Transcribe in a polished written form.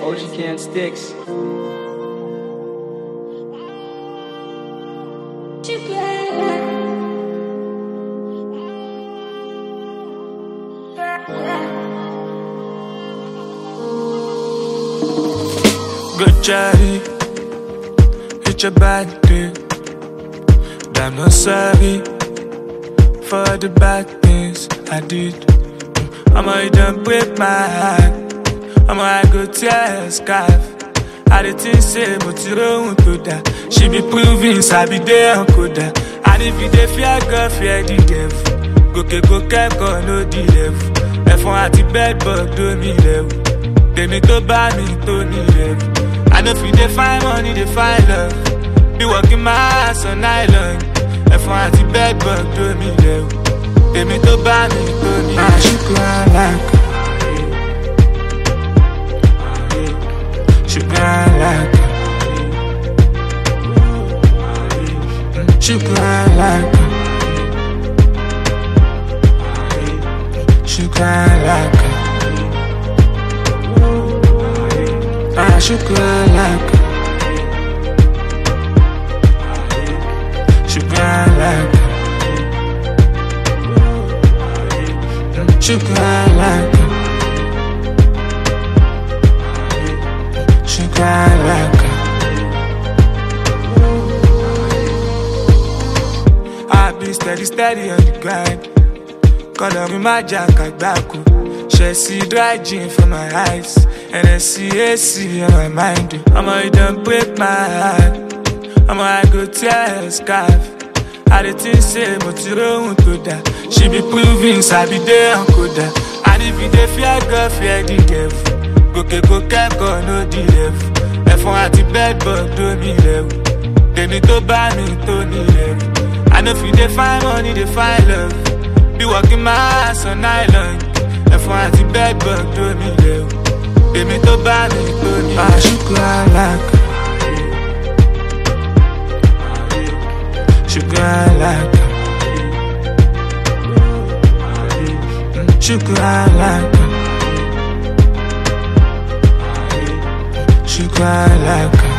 OG Can Sticks. Good Charlie, it's your body. I'm not sorry for the bad things I did. I'ma don't break my heart. I'ma go tear a scarf. I did think say, but you don't do that. She be proving, I be there and coda. And if you dey fear God, fear the devil. Go, no the devil. If I at the bed, but do me devil. They me to buy me, to need devil. I know if you dey find money, they find love. Be working my ass on island. If I at the bed, but do me devil. They me to buy me, to need devil. She cry like she cry like she cry like she cry like she cry like she cry like she cry like she cry like I be steady on the grind. Color me my jacket back. She see dry gin for my eyes. And I see AC on my mind. I'ma don't break my heart. I'ma go tear a scarf. I did think say, but you don't do that. She be proving, I be there and coda. And if you dey fear God, fear the devil. Go, no the devil. If I at the bed, but do me devil. They need to buy me, to need devil. I know if you dey find money, they find love. Be working my ass on island. If I at the bed, but do me devil. They me to buy me, to need devil. She cry like she cry like she cry like she cry like